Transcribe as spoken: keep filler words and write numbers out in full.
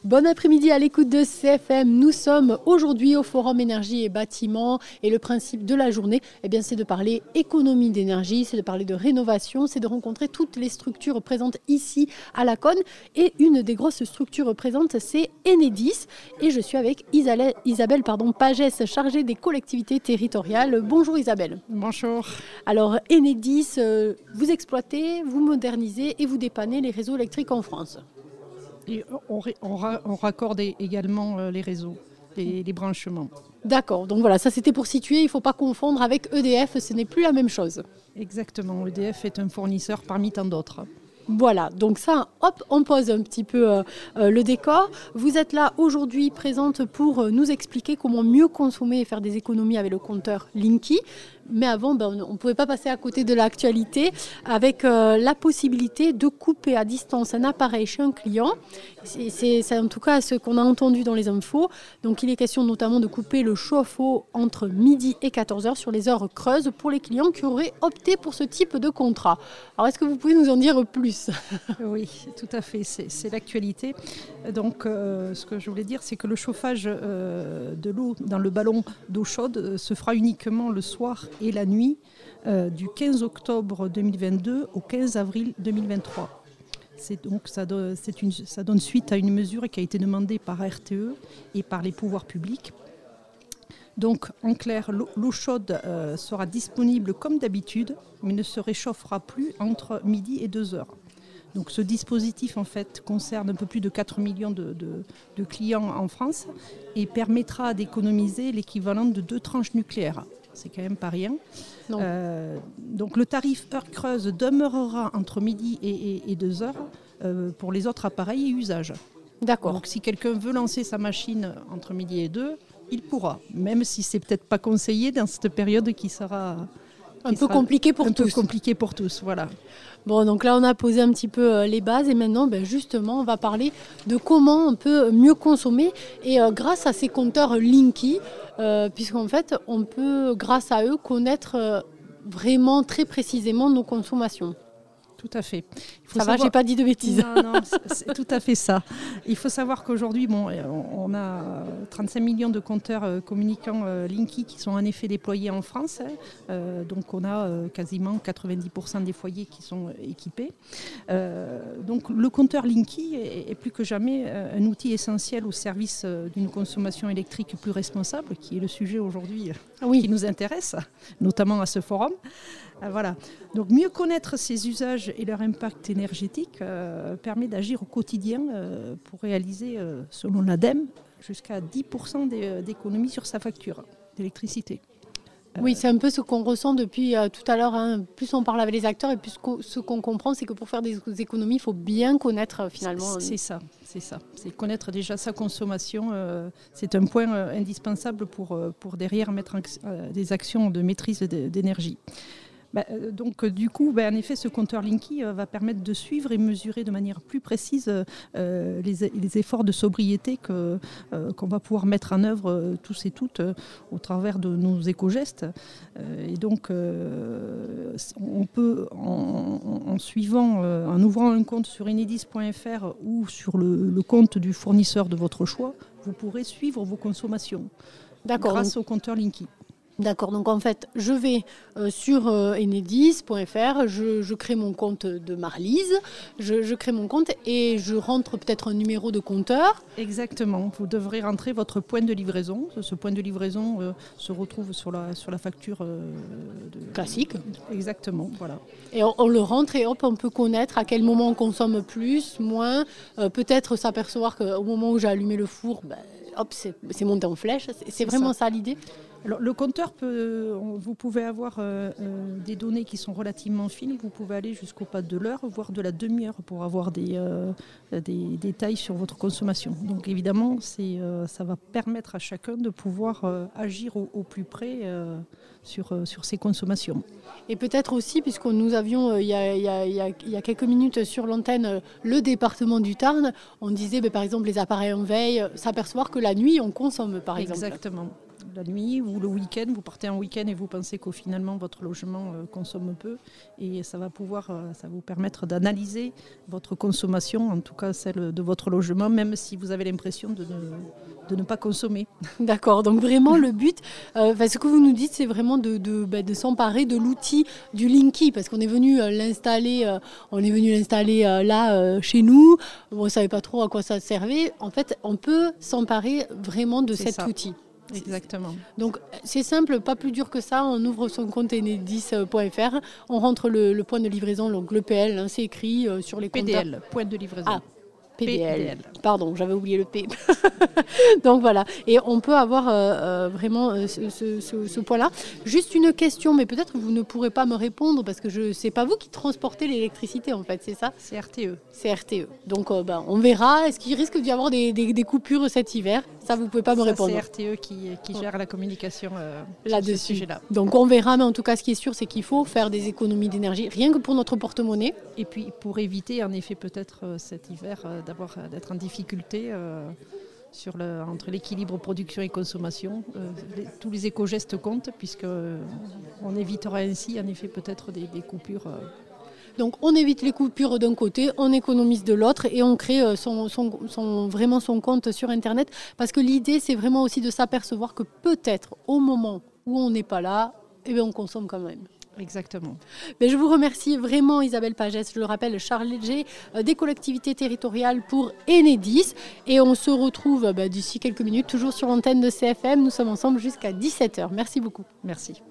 Bon après-midi à l'écoute de C F M. Nous sommes aujourd'hui au Forum Énergie et Bâtiments et le principe de la journée, eh bien, c'est de parler économie d'énergie, c'est de parler de rénovation, c'est de rencontrer toutes les structures présentes ici à la Cône. Et une des grosses structures présentes, c'est Enedis. Et je suis avec Isabelle, Isabelle pardon, Pagès, chargée des collectivités territoriales. Bonjour Isabelle. Bonjour. Alors Enedis, euh, vous exploitez, vous modernisez et vous dépannez les réseaux électriques en France. Et on, on, on raccorde également les réseaux, les, les branchements. D'accord, donc voilà, ça c'était pour situer, il ne faut pas confondre avec E D F, ce n'est plus la même chose. Exactement, E D F est un fournisseur parmi tant d'autres. Voilà, donc ça, hop, on pose un petit peu euh, euh, le décor. Vous êtes là aujourd'hui présente pour euh, nous expliquer comment mieux consommer et faire des économies avec le compteur Linky. Mais avant, ben, on ne pouvait pas passer à côté de l'actualité avec euh, la possibilité de couper à distance un appareil chez un client. C'est, c'est, c'est en tout cas ce qu'on a entendu dans les infos. Donc il est question notamment de couper le chauffe-eau entre midi et quatorze heures sur les heures creuses pour les clients qui auraient opté pour ce type de contrat. Alors est-ce que vous pouvez nous en dire plus ? Oui, tout à fait, c'est, c'est l'actualité. Donc euh, ce que je voulais dire, c'est que le chauffage euh, de l'eau dans le ballon d'eau chaude euh, se fera uniquement le soir et la nuit euh, du quinze octobre deux mille vingt-deux au quinze avril deux mille vingt-trois. C'est donc, ça, donne, c'est une, ça donne suite à une mesure qui a été demandée par R T E et par les pouvoirs publics. Donc, en clair, l'eau, l'eau chaude euh, sera disponible comme d'habitude, mais ne se réchauffera plus entre midi et deux heures. Donc, ce dispositif, en fait, concerne un peu plus de quatre millions de, de, de clients en France et permettra d'économiser l'équivalent de deux tranches nucléaires. C'est quand même pas rien. Euh, donc le tarif heure creuse demeurera entre midi et, et, et deux heures euh, pour les autres appareils et usages. D'accord. Donc si quelqu'un veut lancer sa machine entre midi et deux, il pourra, même si c'est peut-être pas conseillé dans cette période qui sera un peu compliquée pour un tous. Un peu compliquée pour tous, voilà. Bon, donc là, on a posé un petit peu les bases et maintenant, ben, justement, on va parler de comment on peut mieux consommer. Et euh, grâce à ces compteurs Linky, euh, puisqu'en fait, on peut, grâce à eux, connaître euh, vraiment très précisément nos consommations. Tout à fait. Il faut ça savoir... va, j'ai pas dit de bêtises. Non, non, c'est, c'est tout à fait ça. Il faut savoir qu'aujourd'hui, bon, on a trente-cinq millions de compteurs euh, communicants euh, Linky qui sont en effet déployés en France. Hein. Euh, donc on a euh, quasiment quatre-vingt-dix pour cent des foyers qui sont équipés. Euh, donc le compteur Linky est, est plus que jamais euh, un outil essentiel au service euh, d'une consommation électrique plus responsable, qui est le sujet aujourd'hui euh, oui. qui nous intéresse, notamment à ce forum. Euh, voilà. Donc mieux connaître ces usages et leur impact énergétique euh, permet d'agir au quotidien euh, pour réaliser, euh, selon l'ADEME, jusqu'à dix pour cent d'économies sur sa facture d'électricité. Euh, oui, c'est un peu ce qu'on ressent depuis euh, tout à l'heure. Hein. Plus on parle avec les acteurs et plus ce qu'on comprend, c'est que pour faire des économies, il faut bien connaître euh, finalement. C'est, c'est ça, c'est ça. C'est connaître déjà sa consommation. Euh, c'est un point euh, indispensable pour, euh, pour derrière mettre en, euh, des actions de maîtrise de, d'énergie. Bah, donc du coup, bah, en effet, ce compteur Linky euh, va permettre de suivre et mesurer de manière plus précise euh, les, les efforts de sobriété que, euh, qu'on va pouvoir mettre en œuvre euh, tous et toutes euh, au travers de nos éco-gestes. Euh, et donc, euh, on peut, en, en suivant, euh, en ouvrant un compte sur enedis point f r ou sur le, le compte du fournisseur de votre choix, vous pourrez suivre vos consommations. D'accord. Grâce au compteur Linky. D'accord, donc en fait, je vais euh, sur euh, enedis point f r, je, je crée mon compte de Marlise, je, je crée mon compte et je rentre peut-être un numéro de compteur. Exactement, vous devrez rentrer votre point de livraison. Ce point de livraison euh, se retrouve sur la, sur la facture euh, de... classique. Exactement, voilà. Et on, on le rentre et hop, on peut connaître à quel moment on consomme plus, moins, euh, peut-être s'apercevoir qu'au moment où j'ai allumé le four, ben, hop, c'est, c'est monté en flèche. C'est, c'est, c'est vraiment ça, ça l'idée. Alors, le compteur, peut, vous pouvez avoir euh, euh, des données qui sont relativement fines. Vous pouvez aller jusqu'au pas de l'heure, voire de la demi-heure pour avoir des, euh, des détails sur votre consommation. Donc évidemment, c'est, euh, ça va permettre à chacun de pouvoir euh, agir au, au plus près euh, sur, euh, sur ses consommations. Et peut-être aussi, puisque nous avions euh, il, y a, il, y a, il, y a, il y a quelques minutes sur l'antenne euh, le département du Tarn, on disait ben, par exemple les appareils en veille, s'apercevoir que la nuit on consomme par exemple. Exactement. la nuit ou le week-end. Vous partez en week-end et vous pensez qu'au finalement votre logement euh, consomme peu. Et ça va pouvoir, euh, ça va vous permettre d'analyser votre consommation, en tout cas celle de votre logement, même si vous avez l'impression de ne, de ne pas consommer. D'accord, donc vraiment le but, euh, ce que vous nous dites, c'est vraiment de, de, bah, de s'emparer de l'outil du Linky, parce qu'on est venu euh, l'installer, euh, on est venu l'installer euh, là euh, chez nous. On ne savait pas trop à quoi ça servait. En fait, on peut s'emparer vraiment de C'est cet ça. outil. Exactement. Donc c'est simple, pas plus dur que ça. On ouvre son compte enedis point f r, on rentre le, le point de livraison, donc le P L, hein, c'est écrit euh, sur les P D L, compteurs. point de livraison. Ah, P D L. P D L. Pardon, j'avais oublié le P. Donc voilà, et on peut avoir euh, euh, vraiment euh, ce, ce, ce, ce point-là. Juste une question, mais peut-être vous ne pourrez pas me répondre parce que je c'est pas vous qui transportez l'électricité en fait, c'est ça? C'est R T E. C'est R T E. Donc euh, ben, on verra. Est-ce qu'il risque d'y avoir des, des, des coupures cet hiver? Ça, vous pouvez pas me Ça, répondre. c'est R T E qui, qui gère la communication euh, Là-dessus. sur ce sujet-là. Donc on verra, mais en tout cas, ce qui est sûr, c'est qu'il faut faire des économies d'énergie, rien que pour notre porte-monnaie. Et puis pour éviter, en effet, peut-être euh, cet hiver, euh, d'avoir, euh, d'être en difficulté euh, sur le, entre l'équilibre production et consommation. Euh, les, tous les éco-gestes comptent, puisqu'on euh, évitera ainsi, en effet, peut-être des, des coupures. Euh, Donc on évite les coupures d'un côté, on économise de l'autre et on crée son, son, son, vraiment son compte sur Internet. Parce que l'idée, c'est vraiment aussi de s'apercevoir que peut-être au moment où on n'est pas là, eh bien, on consomme quand même. Exactement. Mais je vous remercie vraiment Isabelle Pagès, je le rappelle, chargée des collectivités territoriales pour Enedis. Et on se retrouve bah, d'ici quelques minutes, toujours sur l'antenne de C F M. Nous sommes ensemble jusqu'à dix-sept heures. Merci beaucoup. Merci.